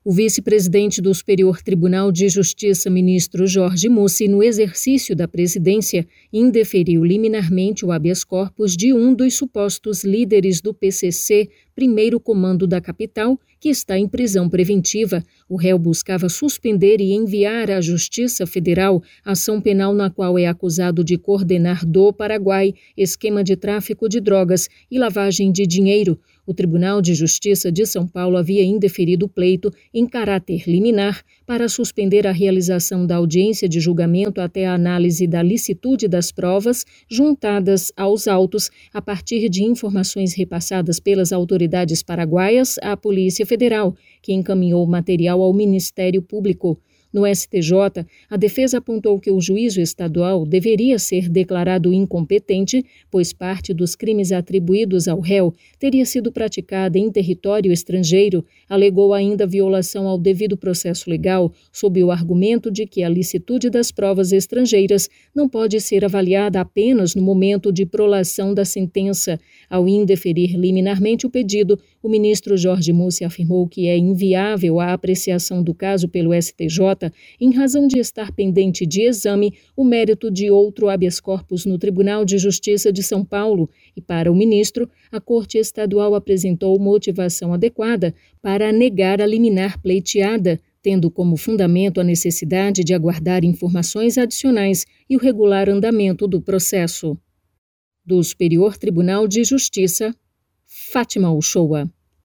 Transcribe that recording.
O vice-presidente do Superior Tribunal de Justiça, ministro Jorge Mussi, no exercício da presidência, indeferiu liminarmente o habeas corpus de um dos supostos líderes do PCC, primeiro comando da capital, que está em prisão preventiva. O réu buscava suspender e enviar à Justiça Federal ação penal na qual é acusado de coordenar do Paraguai esquema de tráfico de drogas e lavagem de dinheiro. O Tribunal de Justiça de São Paulo havia indeferido o pleito em caráter liminar para suspender a realização da audiência de julgamento até a análise da licitude das provas juntadas aos autos a partir de informações repassadas pelas autoridades paraguaias à Polícia Federal, que encaminhou o material ao Ministério Público. No STJ, a defesa apontou que o juízo estadual deveria ser declarado incompetente, pois parte dos crimes atribuídos ao réu teria sido praticada em território estrangeiro. Alegou ainda violação ao devido processo legal, sob o argumento de que a licitude das provas estrangeiras não pode ser avaliada apenas no momento de prolação da sentença. Ao indeferir liminarmente o pedido, o ministro Jorge Mussi afirmou que é inviável a apreciação do caso pelo STJ em razão de estar pendente de exame o mérito de outro habeas corpus no Tribunal de Justiça de São Paulo e, para o ministro, a Corte Estadual apresentou motivação adequada para negar a liminar pleiteada, tendo como fundamento a necessidade de aguardar informações adicionais e o regular andamento do processo. Do Superior Tribunal de Justiça, Fátima Uchoa.